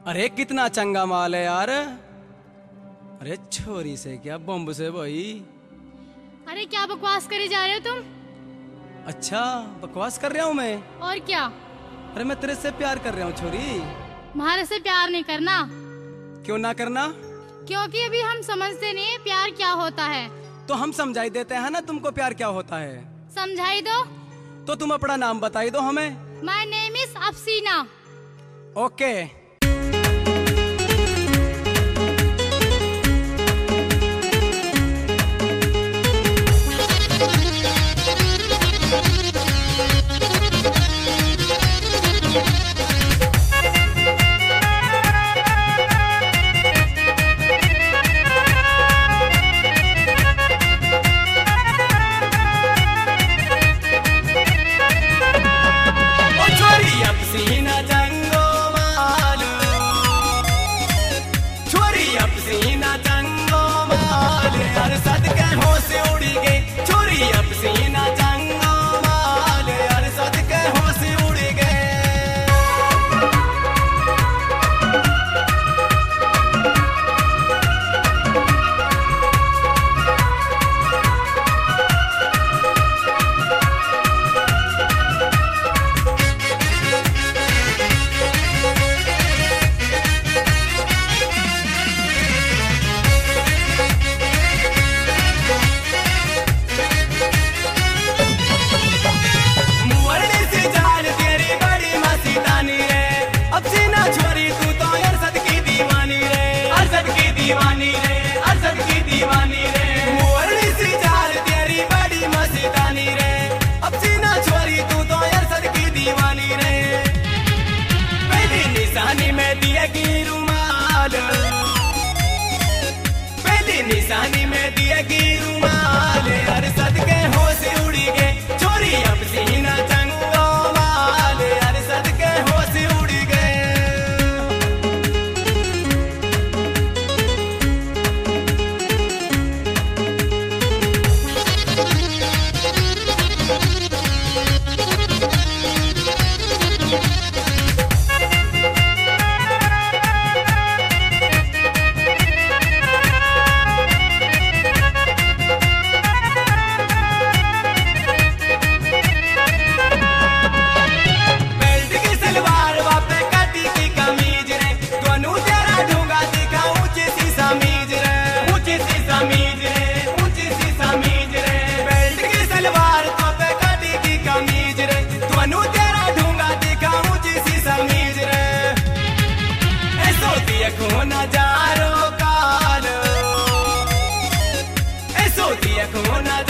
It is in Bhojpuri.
अरे कितना चंगा माल है यार। अरे छोरी से क्या बम्ब से भाई। अरे क्या बकवास करे जा रहे हो तुम? अच्छा बकवास कर रहा हूँ मैं? और क्या? अरे मैं तेरे से प्यार कर रहा हूँ छोरी। तुम्हारे से प्यार नहीं करना। क्यों ना करना? क्योंकि अभी हम समझते नहीं प्यार क्या होता है। तो हम समझाई देते हैं ना तुमको प्यार क्या होता है। समझाई दो। तो तुम अपना नाम बताई दो हमें। My name is Afsina. Okay. दीवानी रे अरसद की दीवानी रे मुरली सी चाल तेरी बड़ी मस्तानी रे अब सीना छोरी तू तो अरसद की दीवानी रे पहली निशानी में दिएगी रुमाल पहली निशानी में दिएगी रुमाल अरसद के होश उड़ी गए छोरी अब सीना चंगो माल अरसद के होश उड़ी गए। नजारो काल ऐसो दिया को